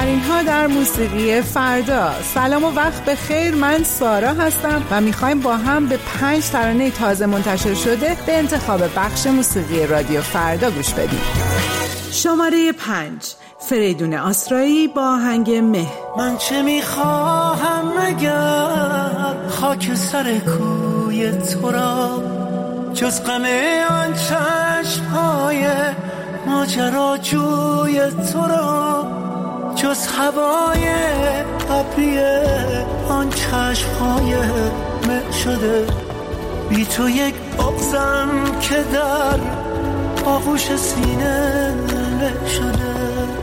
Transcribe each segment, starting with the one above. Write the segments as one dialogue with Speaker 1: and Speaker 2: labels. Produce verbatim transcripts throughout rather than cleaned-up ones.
Speaker 1: بهترین ها در موسیقی فردا. سلام و وقت بخیر، من سارا هستم و میخوایم با هم به پنج ترانه تازه منتشر شده به انتخاب بخش موسیقی رادیو فردا گوش بدیم. شماره پنج، فریدون آسرایی با آهنگ مه.
Speaker 2: من چه میخواهم مگر خاک سر کوی تو را، جز غم آن چشم‌های ماجراجوی تو را، جز هوای ابری آن چشم‌های مه شده. بی تو یک بغضم که در آغوش سینه له شده.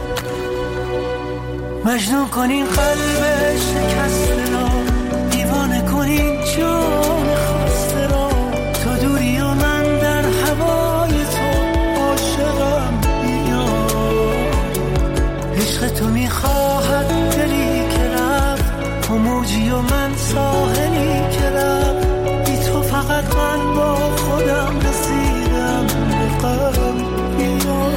Speaker 2: مجنون کنین قلب شکسته را، دیوانه کنین جان خسته را. تو دوری و من در هوای تو عاشقم. بیا عشق تو میخواهد دلی که رفت، تو موجی و من ساحلی که رفت. بی تو فقط من با خودم رسیدم به غم. بیا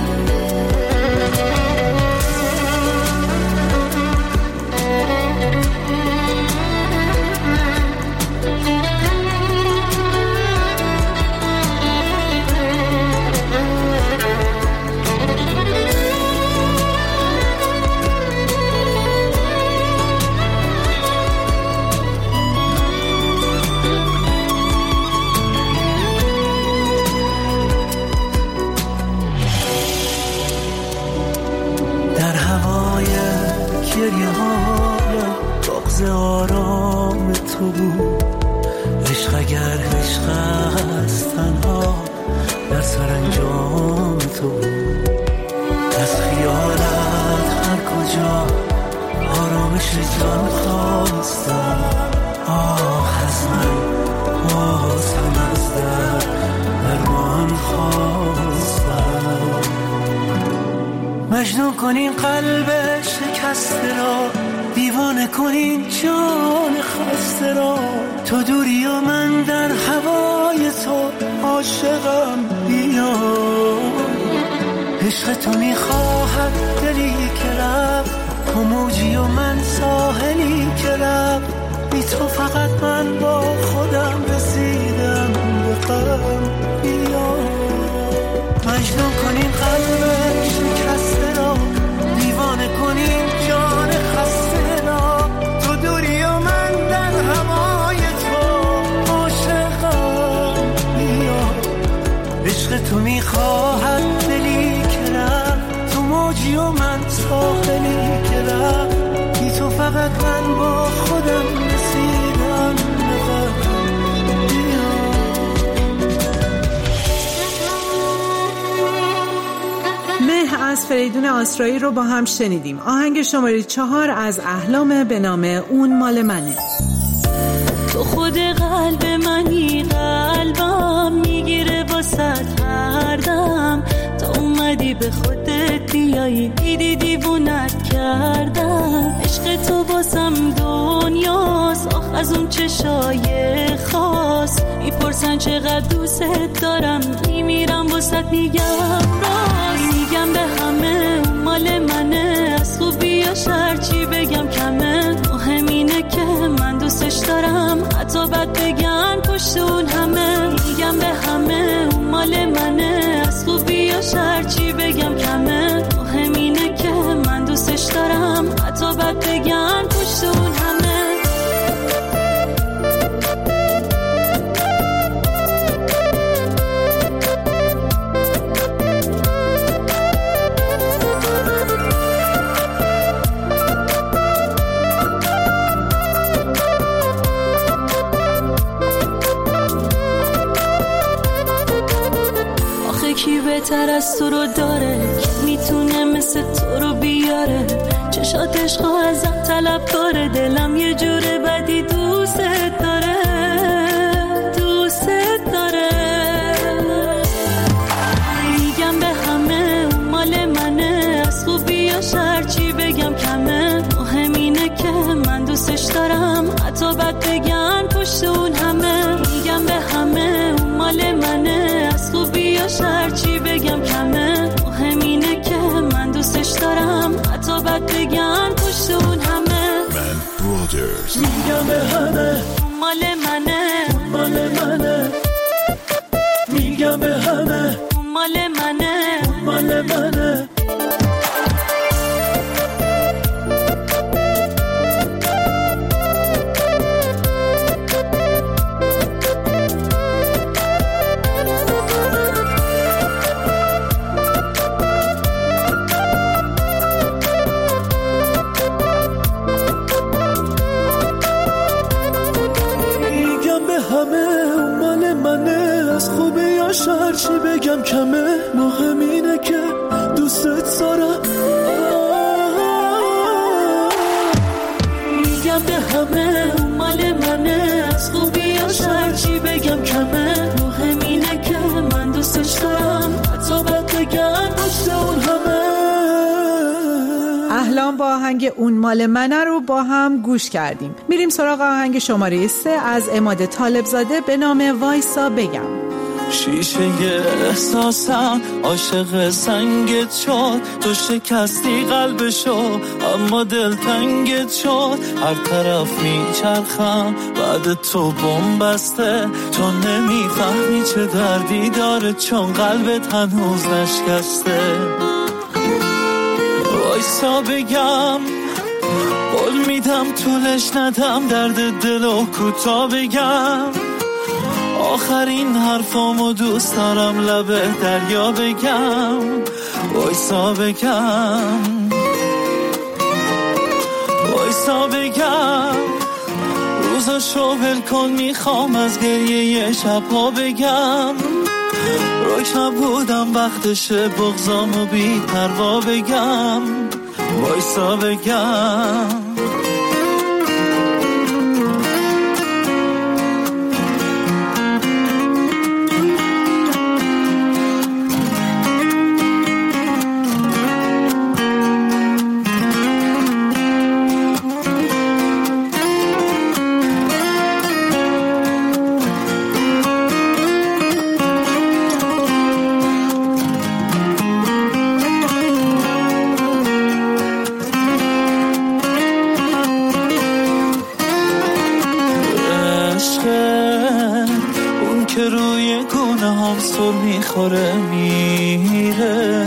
Speaker 2: آرام تو بود. عشق اگر عشق است تنها در سرانجام تو بود. از خیالت هر کجا آرامش جان خواستم. آه از من باز هم از در درمان خواستم. مجنون کنین قلب شکسته را، دیوانه کنین جان خسته را. تو دوری و من در هوای تو عاشقم. بیا عشق تو میخواهد دلی که رفت، تو موجی و من ساحلی که رفت. بی تو فقط من با خودم رسیدم به غم. بیا مجنون کنین قلب شکسته را، دیوانه کنین جان خسته را. تو دوری و من در هوای تو عاشقم. بیا عشق تو میخواهد دلی که رفت، تو موجی و من ساحلی که رفت. بی تو فقط من با خودم رسیدم به غم.
Speaker 1: مه از فریدون آسرایی رو با هم شنیدیم. آهنگ شماره چهار از احلام به نام اون مال منه.
Speaker 3: تو خود قلب منی، قلبم میگیره واسط هر دم. تا اومدی به خودت بیایی، دیدی دیوونت کردم. عشق تو باسم دنیاست، آخ از اون چشای خاص. میپرسن چقدر دوست دارم، میمیرم واسط میگم راست. میگم به همه اون مال منه، از خوبی یا شر چی بگم کمه. مهم اینه که من دوستش دارم، حتی بد بگن پشت اون همه. میگم به همه اون مال منه، از خوبی یا شر چی بگم کمه. مهم اینه که من دوستش دارم، حتی بد بگن پشت اون همه. کی بهتر از تو رو داره، کی میتونه مثل تو رو بیاره. چشات عشق ازم طلب داره، دلم یه جوره بدی دوست داره، دوست داره. میگم به همه اون مال منه، از خوبی یا شر چی بگم کمه. مهم اینه که من دوستش دارم، حتی بد بگن پشت اون همه. میگم به همه اون مال منه، از خوبی یا شر چی بگم کمه. مهم اینه که من دوستش دارم، حتی بد بگن مال منه
Speaker 2: مال منه میگم به همه
Speaker 3: مال منه
Speaker 2: مال منه هرچی بگم کمه مهم اینه که دوستت دارم میگم به همه اون مال منه از خوبیاش هرچی بگم کمه مهم اینه که من دوستش دارم حتی بد بگم پشت اون همه.
Speaker 1: اهلام با آهنگ اون مال منه رو با هم گوش کردیم. میریم سراغ آهنگ شماره سه از عماد طالبزاده به نام وایسا بگم.
Speaker 2: شیشه احساسم عاشق سنگت شد، تو شکستی قلبشو اما دل تنگت شد، هر طرف میچرخم بعد تو بم بسته، تو نمیفهمی چه دردی داره چون قلبت هنوز نشکسته. وایسا بگم قول میدم طولش ندم، درد دلو کوتا بگم، آخرین حرفامو دوست دارم لبه دریا بگم. وایسا بگم وایسا بگم روزاشو ول کن، میخوام از گریه یه شبها بگم، روک نبودم وقتشه بغضامو بی پروا بگم. وایسا بگم میخوره میره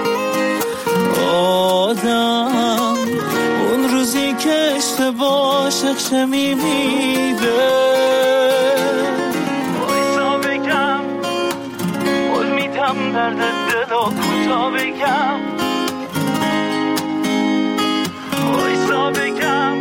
Speaker 2: آدم، اون روزی که اشتباه شخشه میمیره. وایسا بگم قول میدم درد دلو کوتا بگم. وایسا بگم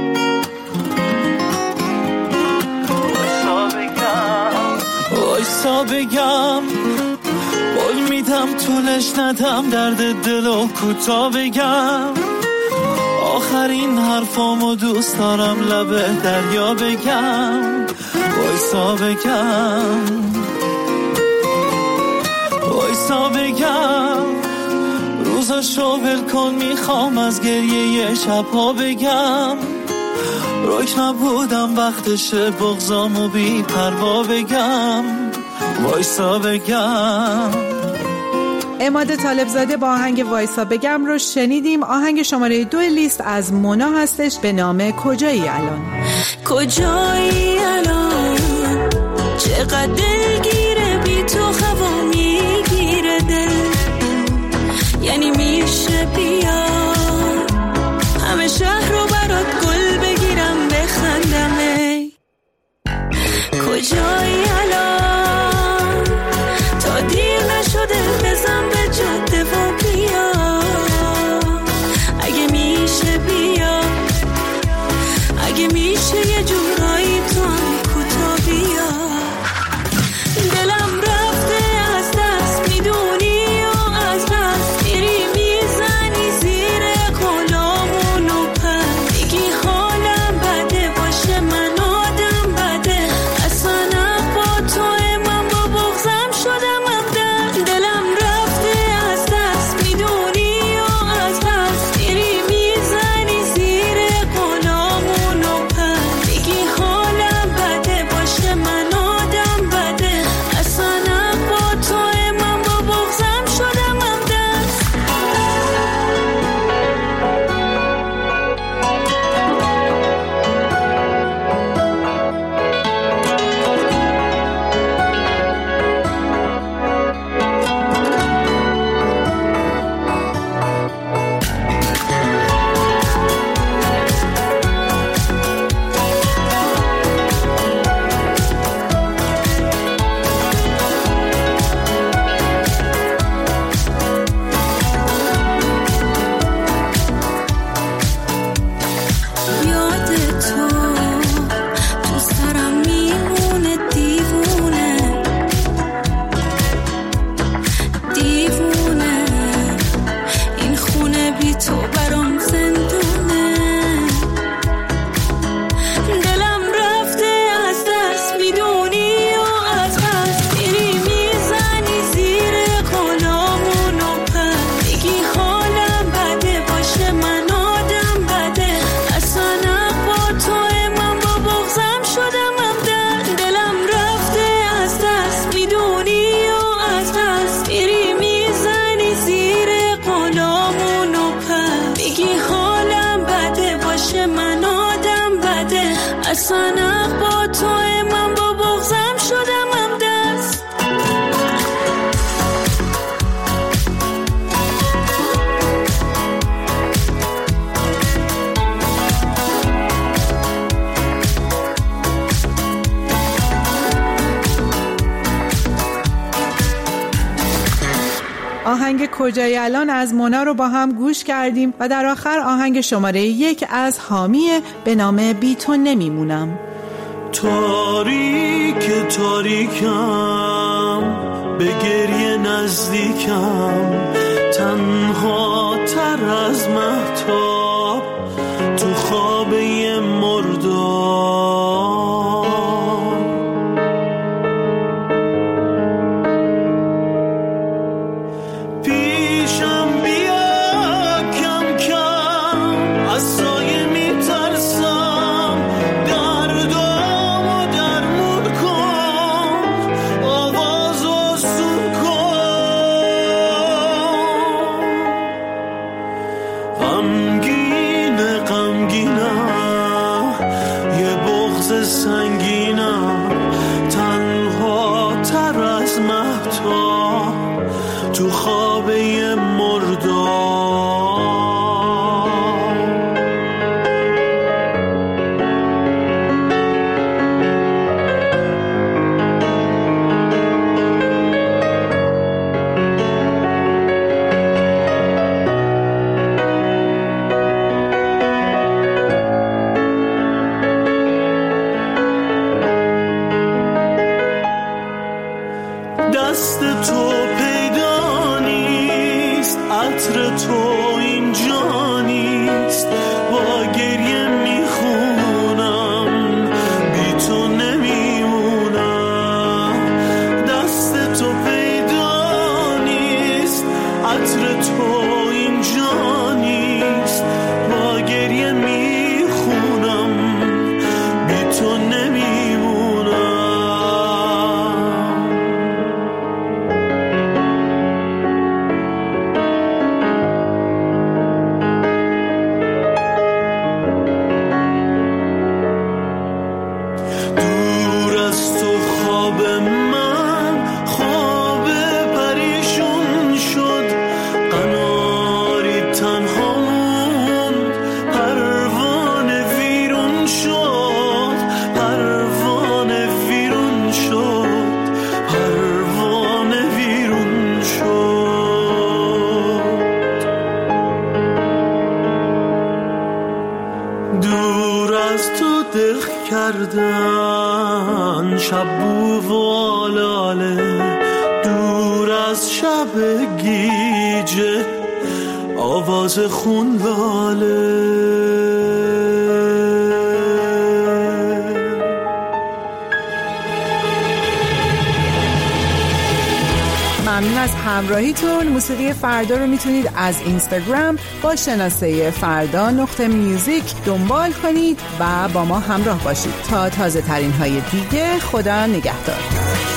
Speaker 2: وایسا بگم وایسا بگم قول میدم طولش ندم، درد دلو کوتا بگم، آخرین حرفامو دوست دارم لبه دریا بگم. وایسا بگم وایسا بگم روزاشو ول کن، میخوام از گریه یه شبها بگم، روک نبودم وقتشه بغضامو بی پروا بگم. وایسا بگم.
Speaker 1: عماد طالبزاده با آهنگ وایسا بگم رو شنیدیم. آهنگ شماره دو لیست از مونا هستش به نام کجایی الان.
Speaker 3: کجایی الان چقدر دلگیره بی تو هوا میگیره دل، یعنی میشه بیا همه شهر رو برات گل بگیرم بخندم. ای کجایی الان تا دیر نشده بزن به جاده و بیا، اگه میشه بیا، اگه میشه یه جورایی تو هم کوتا بیا. سنق با تو من با بغضم شدم هم دست.
Speaker 1: آهنگ کجای الان از مونا رو با هم گوش کردیم و در آخر آهنگ شماره یک از حامیه به نام بی تو نمیمونم.
Speaker 2: تاریک تاریکم به گریه نزدیکم، تنها تر از مهتاب تو خواب یه مردار. پیشم بیا کم کم از سایه میترسم، دردامو درمون کن آوازو سون کن. غمگین غمگینم یه بغض سنگینم، تنها تر از مهتاب تو خواب یه مردار. دست تو پیدا نیست، عطر تو اینجا نیست، با گریه میخونم بی تو نمیمونم. دست تو پیدا نیست، عطر تو اینجا نیست، با گریه میخونم بی تو نمیمونم. دور از تو دق کردن شب بو و آلاله، دور از شب گیجه آواز خون لاله.
Speaker 1: ممنون از همراهیتون. موسیقی فردا رو میتونید از اینستاگرام با شناسه فردا نقطه میوزیک دنبال کنید و با ما همراه باشید تا تازه ترین های دیگه. خدا نگهدار.